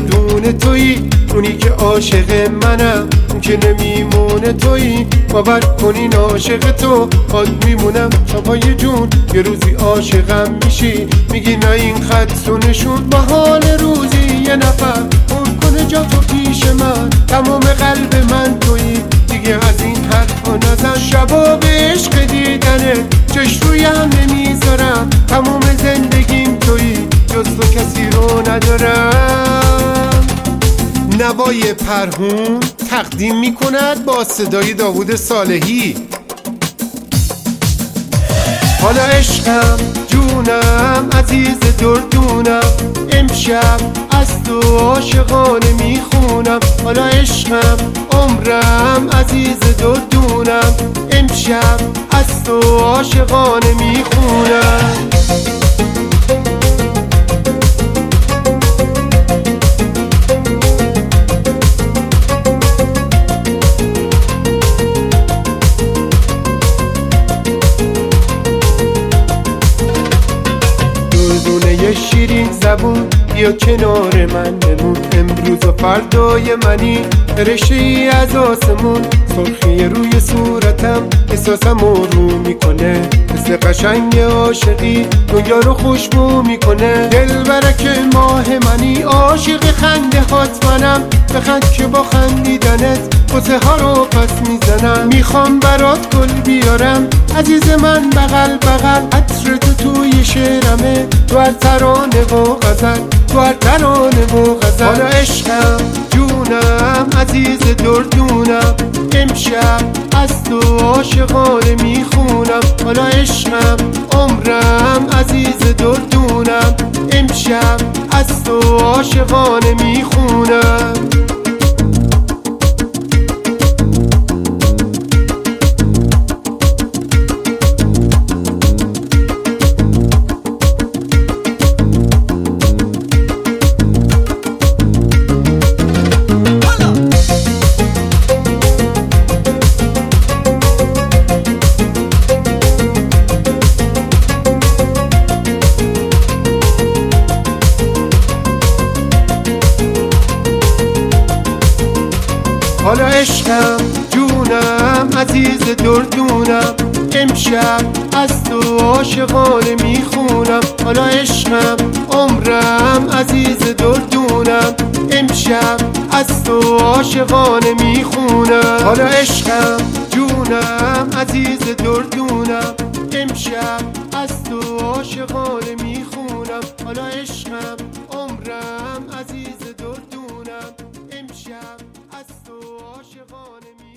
دونه تویی، اونی که عاشق منم، اون که نمیمونه تویی. باور کنین عاشق تو باد میمونم. شبای جون یه روزی عاشقم میشی، میگی نه این خط و نشون. با حال روزی یه نفر پر کنه جا تو پیش من، تمام قلب من تویی، دیگه از این حرفا نزن. شبا به عشق دیدنه چشم رویم نمیذارم، تمام زندگیم تویی، جز تو کسی رو ندارم. نوای پرهون تقدیم میکند با صدای داوود صالحی. حالا عشقم جونم عزیز دردونم، امشب از تو عاشقانه میخونم. حالا عشقم عمرم عزیز دردونم، امشب از تو عاشقانه میخونم. یه شیرین زبون بیا کنار من بمون، امروز و فردای منی، رشته ای از آسمون. سرخی روی صورتم احساسم رو میکنه، مثل قشنگ عاشقی دنیا رو خوشبو میکنه. دل برک ماه منی، عاشق خنده هات منم، بخند که با خندیدنت قصه ها رو پس میزنم. میخوام برات گل بیارم عزیز من، بغل بغل عطر تو توی شعرمه، تو هر ترانه و غزل، تو هر ترانه و غزل. حالا عشقم جونم عزیز دردونم، امشب از تو عاشقانه میخونم. حالا عشقم عمرم عزیز دردونم، امشب از تو عاشقانه میخونم. حالا عشقم جونم عزیز دردونم، امشب از تو عاشقانه میخونم. حالا عشقم عمرم عزیز دردونم، امشب از تو عاشقانه میخونم. حالا عشقم جونم عزیز دردونم، امشب از تو عاشقانه میخونم. حالا عشقم عمرم عزیز دردونم، امشب از تو عاشقانه